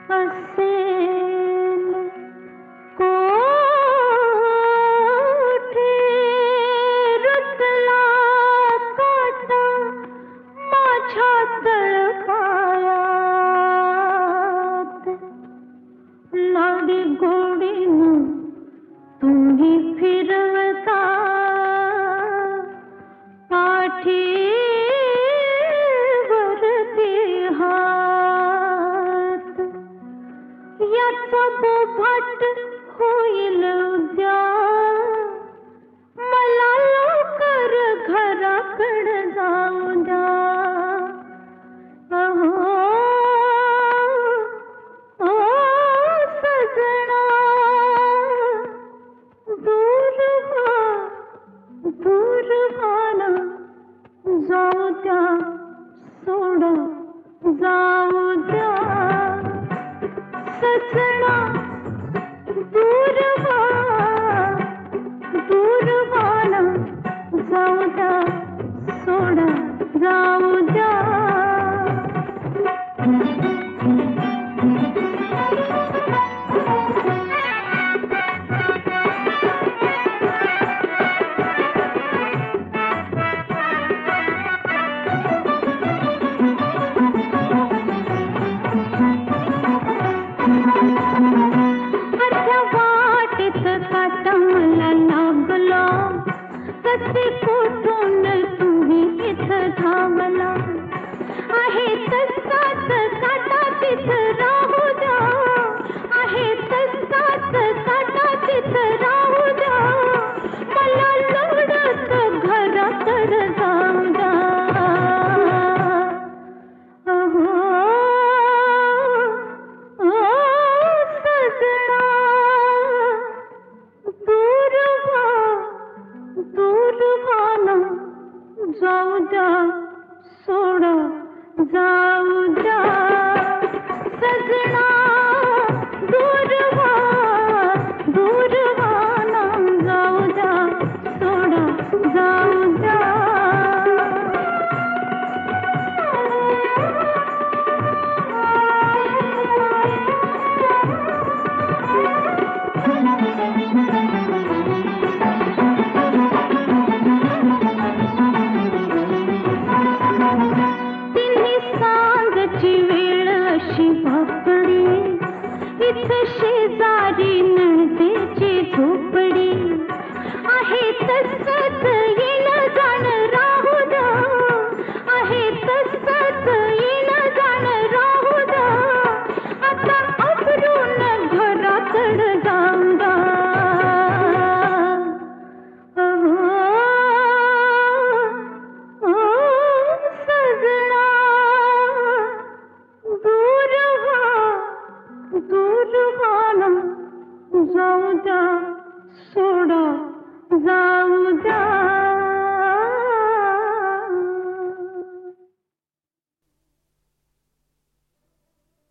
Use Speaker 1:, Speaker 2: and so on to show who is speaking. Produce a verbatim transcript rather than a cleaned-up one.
Speaker 1: असेल कोठे रुतला काटा माझ्या तळपायात लाडी गोडीनं तुम्ही फिरवता पाठीवरती हात याचा बोभाट होईल उद्या मला लवकर घराकडे जाऊ द्या अहो ओ सजना दूर व्हा दूर व्हाना जाऊ द्या सोडा जाऊ द्या सजना दूर व्हा दूर व्हाना जाऊ द्या सोडा जाऊ द्या अर्ध्या वाटेत काटा मला लागला कसे कुठून तुम्ही इथं धावला आहे तसाच काटा तिथं राहू द्या आहे तसाच काटा तिथं राहू द्या मला लढत घराकडे जाऊ द्या अहो ओ सजना दूर व्हा दूर व्हाना जाऊ द्या सोडा जाऊ द्या सजना दूर व्हा दूर व्हाना जाऊ द्या सोडा जाऊ द्या तिन्ही सांगची वेळ अशी